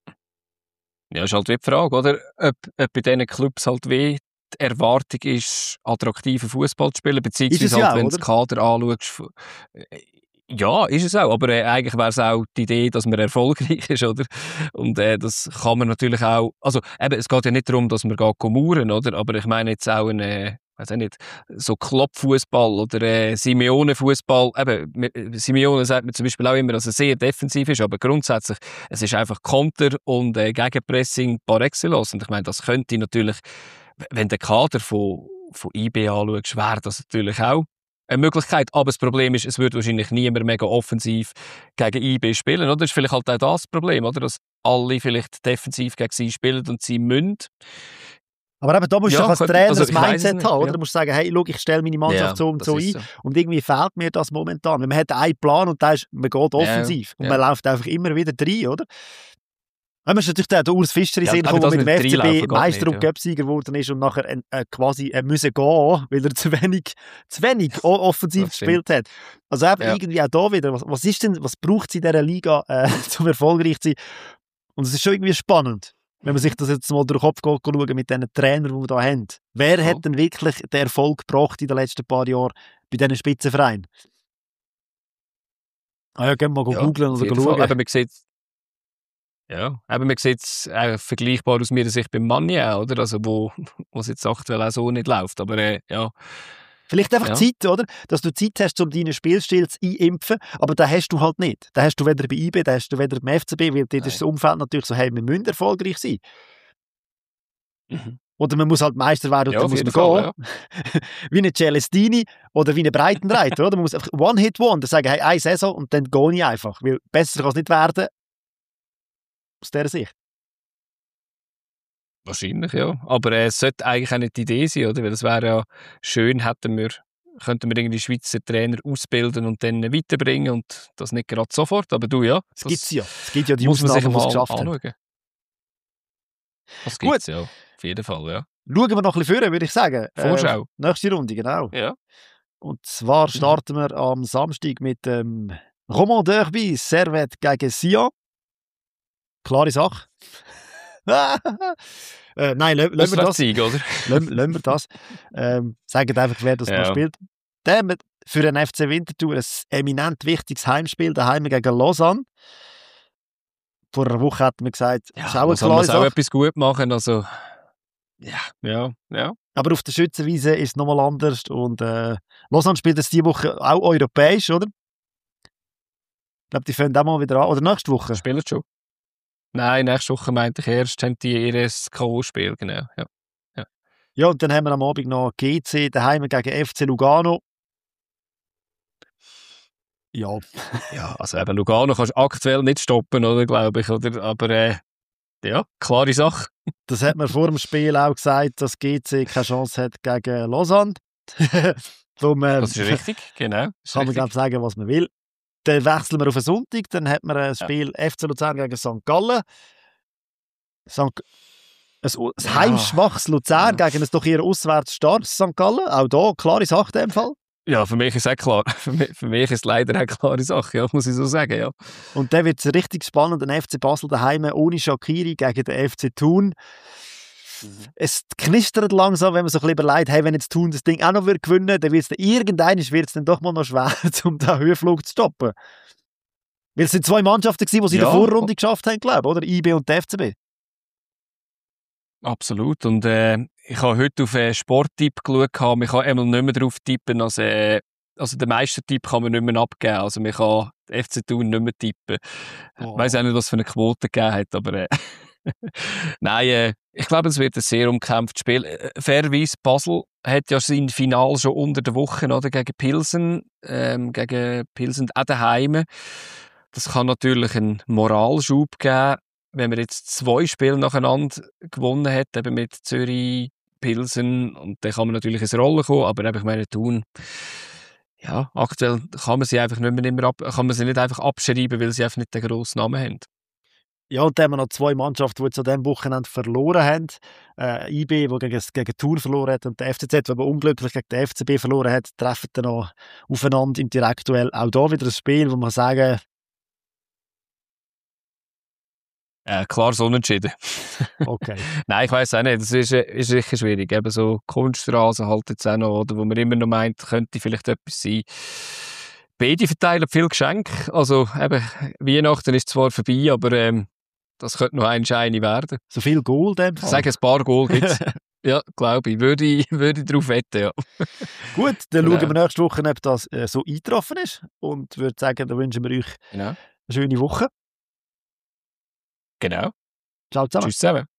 S2: ja, ist halt wie die Frage, oder? Ob, ob bei diesen Clubs halt wie die Erwartung ist, attraktiven Fußball zu spielen, beziehungsweise
S1: Ist es
S2: halt,
S1: ja auch,
S2: wenn du das Kader anschaust. äh, Ja, ist es auch, aber äh, eigentlich wäre es auch die Idee, dass man erfolgreich ist, oder? Und äh, das kann man natürlich auch, also eben, es geht ja nicht darum, dass man geht mauern, oder? Aber ich meine jetzt auch eine, weiß auch nicht, so Klopp-Fußball oder äh, Simeone-Fußball. Eben, mit- Simeone sagt mir zum Beispiel auch immer, dass er sehr defensiv ist, aber grundsätzlich, es ist einfach Konter und äh, Gegenpressing par excellence. Und ich meine, das könnte natürlich, wenn der Kader von, von I B anschaust, wäre das natürlich auch eine Möglichkeit. Aber das Problem ist, es würde wahrscheinlich niemand mega offensiv gegen I B spielen, oder? Das ist vielleicht halt auch das Problem, oder? Dass alle vielleicht defensiv gegen sie spielen und sie müssen.
S1: Aber eben, da musst du
S2: Ja,
S1: doch als
S2: könnte-
S1: Trainer
S2: also
S1: das
S2: ich weiss es
S1: Mindset
S2: nicht,
S1: haben, oder?
S2: ja.
S1: Du musst sagen, hey, schau, ich stelle meine Mannschaft
S2: Ja,
S1: so und
S2: das
S1: so
S2: ist
S1: ein.
S2: so.
S1: Und irgendwie fehlt mir das momentan. Weil man hat einen Plan und der ist, man geht offensiv. Und
S2: ja.
S1: man läuft einfach immer wieder rein, oder? Dann ist natürlich der, der Urs Fischer in
S2: Ja,
S1: den Sinn
S2: aber
S1: gekommen, der
S2: das
S1: mit dem
S2: mit
S1: F C B
S2: reinlaufen geht
S1: Meister
S2: nicht,
S1: und
S2: ja.
S1: Cup-Sieger geworden ist und nachher äh, äh, quasi äh, müssen gehen, weil er zu wenig, zu wenig o- offensiv
S2: Das stimmt.
S1: gespielt hat. Also eben
S2: Ja.
S1: irgendwie auch da wieder, was, was ist denn, was braucht es in dieser Liga, äh, zum erfolgreich zu sein? Und es ist schon irgendwie spannend, wenn man sich das jetzt mal durch den Kopf geht, schauen mit diesen Trainern, die wir hier haben. Wer
S2: Voll.
S1: hat denn wirklich den Erfolg gebracht in den letzten paar Jahren bei diesen Spitzenvereinen? Ah ja, gehen wir mal
S2: Ja,
S1: googeln
S2: auf
S1: oder
S2: jeden
S1: schauen.
S2: Fall. Aber man sieht ja, aber man sieht es äh, vergleichbar aus meiner Sicht beim Manni auch, oder? Also wo wo es jetzt aktuell auch so nicht läuft. Aber äh, ja,
S1: Vielleicht einfach
S2: Ja.
S1: Zeit, oder? Dass du Zeit hast, um deinen Spielstil zu einimpfen, aber den hast du halt nicht. Den hast du weder bei I B, den hast du weder beim F C B, weil dort ist das Umfeld natürlich so, hey, wir müssen erfolgreich sein.
S2: Mhm.
S1: Oder man muss halt Meister werden und
S2: Ja,
S1: dann
S2: auf
S1: muss
S2: jeden
S1: man
S2: Fall,
S1: gehen. Wie eine Celestini oder wie eine Breitenreiter, oder? Man muss einfach One-Hit-Wonder sagen, hey, eine Saison und dann gehe ich einfach. Weil besser kann es nicht werden, aus dieser Sicht.
S2: wahrscheinlich, ja. Aber äh, es sollte eigentlich auch nicht die Idee sein, oder? Weil es wäre ja schön, hätten wir, könnten wir irgendwie Schweizer Trainer ausbilden und dann weiterbringen und das nicht gerade sofort. Aber du, ja,
S1: Das gibt es ja. Es gibt ja die
S2: muss man sich
S1: Ausnahmen, die es
S2: mal
S1: geschafft haben.
S2: anschauen. Das
S1: Gut.
S2: gibt's ja, auf jeden Fall, ja.
S1: Schauen wir noch ein bisschen vor, würde ich sagen.
S2: Vorschau.
S1: Äh, nächste Runde, genau.
S2: Ja.
S1: Und zwar starten wir am Samstag mit dem Roman Derby, Servette gegen Sion. Klare Sache. äh, nein, lassen wir das.
S2: Auswärtssieg, oder?
S1: Lassen wir das. Ähm, sagen einfach, wer das
S2: Ja.
S1: noch spielt. Dann mit- für den F C Winterthur ein eminent wichtiges Heimspiel, daheim gegen Lausanne. Vor einer Woche hat man gesagt,
S2: Ja,
S1: das ist auch eine
S2: muss
S1: klare
S2: man auch
S1: Sache.
S2: etwas gut machen, also ja, ja, ja.
S1: Aber auf der Schützenwiese ist es nochmal anders. Und äh, Lausanne spielt jetzt diese Woche auch europäisch, oder? glaube, die fangen auch mal wieder an. Oder nächste Woche.
S2: Spielen schon. Nein, nächste Woche meinte ich erst, haben die ihr K O-Spiel, genau. Ja. Ja.
S1: Ja, und dann haben wir am Abend noch G C daheim gegen F C Lugano. Ja.
S2: Ja, also eben Lugano kannst du aktuell nicht stoppen, oder, glaube ich. Oder? Aber äh, ja, klare Sache.
S1: Das hat man vor dem Spiel auch gesagt, dass G C keine Chance hat gegen Lausanne. Darum, äh,
S2: Das ist richtig, genau. Ist
S1: kann man,
S2: richtig.
S1: glaube ich, sagen, was man will. Dann wechseln wir auf den Sonntag, dann hat man ein Spiel ja. F C Luzern gegen Sankt Gallen. Sankt Ein, ein
S2: Ja.
S1: heimschwaches Luzern
S2: Ja.
S1: gegen ein doch eher auswärts starkes Sankt Gallen. Auch da, klare Sache in dem Fall.
S2: Ja, für mich ist es auch klar. Für mich, für mich ist es leider eine klare Sache, ja, muss ich so sagen. Ja.
S1: Und dann wird es richtig spannend. Der F C Basel daheim ohne Shaqiri gegen den F C Thun. Mhm. Es knistert langsam, wenn man sich ein bisschen überlegt, hey, wenn jetzt Thun das Ding auch noch gewinnen würde, dann wird es dann irgendwann wird's dann doch mal noch schwer, um den Höhenflug zu stoppen. Weil es sind zwei Mannschaften gewesen, die sie ja. in der Vorrunde geschafft haben, glaube ich, oder? I B und der F C B.
S2: Absolut. Und äh, ich habe heute auf einen Sporttipp geschaut. Ich kann einmal nicht mehr drauf tippen. Also, äh, also den Meistertipp kann man nicht mehr abgeben. Also man kann den F C Thun nicht mehr tippen. Oh. Ich weiss auch nicht, was für eine Quote gegeben hat, aber äh, nein, äh, ich glaube, es wird ein sehr umkämpftes Spiel. Äh, fairerweise, Basel hat ja sein Finale schon unter der Woche, oder, gegen Pilsen, ähm, gegen Pilsen auch daheim. Das kann natürlich einen Moralschub geben, wenn man jetzt zwei Spiele nacheinander gewonnen hat, eben mit Zürich, Pilsen, und dann kann man natürlich ins Rollen kommen, aber eben, ich meine, Thun, ja, aktuell kann man sie einfach nicht mehr immer ab, kann man sie nicht einfach abschreiben, weil sie einfach nicht den grossen Namen haben.
S1: Ja, und dann haben wir noch zwei Mannschaften, die jetzt an diesem Wochenende verloren haben. Äh, I B, der gegen, gegen Thun verloren hat, und der F C Z, der aber unglücklich gegen den F C B verloren hat, treffen dann noch aufeinander im Direktduell. Auch da wieder ein Spiel, wo man sagen
S2: Äh, klar, so unentschieden.
S1: Okay.
S2: Nein, ich weiss auch nicht. Das ist, ist sicher schwierig. Eben so Kunststraße halt jetzt auch noch, oder, wo man immer noch meint, könnte vielleicht etwas sein. Beide verteilen viel Geschenke. Also eben, Weihnachten ist zwar vorbei, aber ähm, das könnte noch ein Scheine werden.
S1: So viel Goal in dem Fall?
S2: Ich sage, ein paar Goal gibt es. Ja, glaube ich. Würde ich, würde ich darauf wetten, ja.
S1: Gut, dann
S2: Genau.
S1: schauen wir nächste Woche, ob das äh, so eingetroffen ist. Und würde sagen, dann wünschen wir euch
S2: Genau.
S1: eine schöne Woche.
S2: Genau.
S1: Ciao zusammen.
S2: Tschüss zusammen.